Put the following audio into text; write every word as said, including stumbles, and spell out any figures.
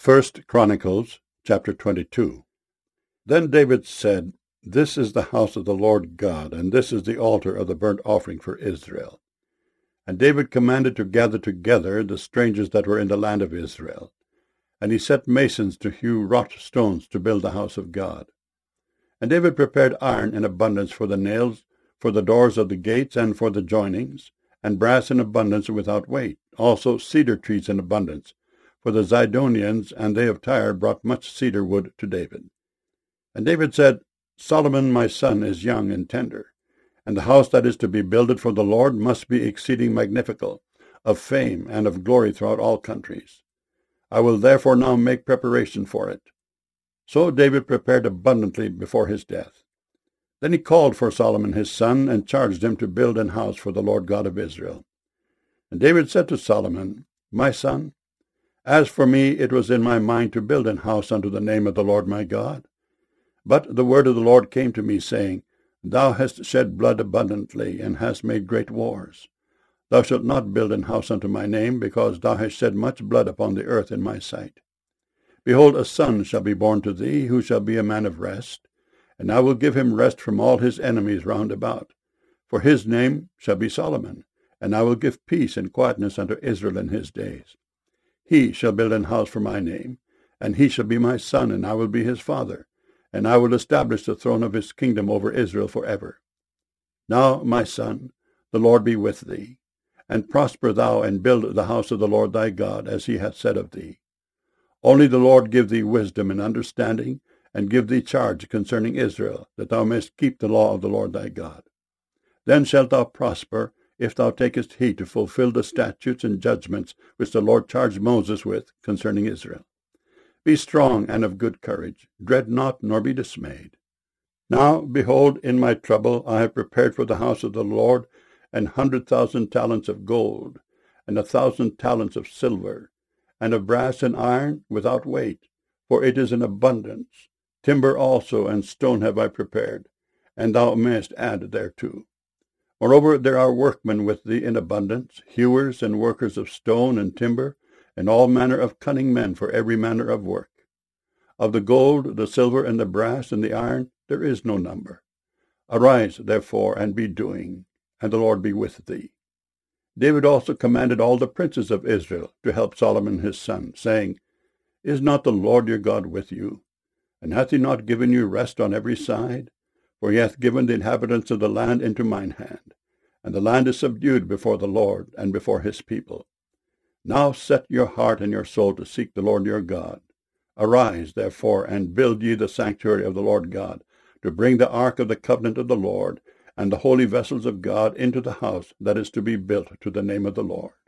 First Chronicles chapter twenty-two. Then David said, This is the house of the Lord God, and this is the altar of the burnt offering for Israel. And David commanded to gather together the strangers that were in the land of Israel. And he set masons to hew wrought stones to build the house of God. And David prepared iron in abundance for the nails, for the doors of the gates, and for the joinings, and brass in abundance without weight, also cedar trees in abundance. For the Zidonians and they of Tyre brought much cedar wood to David. And David said, Solomon my son is young and tender, and the house that is to be builded for the Lord must be exceeding magnifical, of fame and of glory throughout all countries. I will therefore now make preparation for it. So David prepared abundantly before his death. Then he called for Solomon his son, and charged him to build an house for the Lord God of Israel. And David said to Solomon, My son, as for me, it was in my mind to build an house unto the name of the Lord my God. But the word of the Lord came to me, saying, Thou hast shed blood abundantly, and hast made great wars. Thou shalt not build an house unto my name, because thou hast shed much blood upon the earth in my sight. Behold, a son shall be born to thee, who shall be a man of rest, and I will give him rest from all his enemies round about. For his name shall be Solomon, and I will give peace and quietness unto Israel in his days. He shall build an house for my name, and he shall be my son, and I will be his father, and I will establish the throne of his kingdom over Israel forever. Now, my son, the Lord be with thee, and prosper thou, and build the house of the Lord thy God, as he hath said of thee. Only the Lord give thee wisdom and understanding, and give thee charge concerning Israel, that thou mayest keep the law of the Lord thy God. Then shalt thou prosper, if thou takest heed to fulfill the statutes and judgments which the Lord charged Moses with concerning Israel. Be strong and of good courage. Dread not, nor be dismayed. Now, behold, in my trouble I have prepared for the house of the Lord an hundred thousand talents of gold, and a thousand talents of silver, and of brass and iron without weight, for it is in abundance. Timber also and stone have I prepared, and thou mayest add thereto. Moreover, there are workmen with thee in abundance, hewers and workers of stone and timber, and all manner of cunning men for every manner of work. Of the gold, the silver, and the brass, and the iron, there is no number. Arise, therefore, and be doing, and the Lord be with thee. David also commanded all the princes of Israel to help Solomon his son, saying, Is not the Lord your God with you? And hath he not given you rest on every side? For he hath given the inhabitants of the land into mine hand, and the land is subdued before the Lord and before his people. Now set your heart and your soul to seek the Lord your God. Arise, therefore, and build ye the sanctuary of the Lord God, to bring the ark of the covenant of the Lord, and the holy vessels of God into the house that is to be built to the name of the Lord.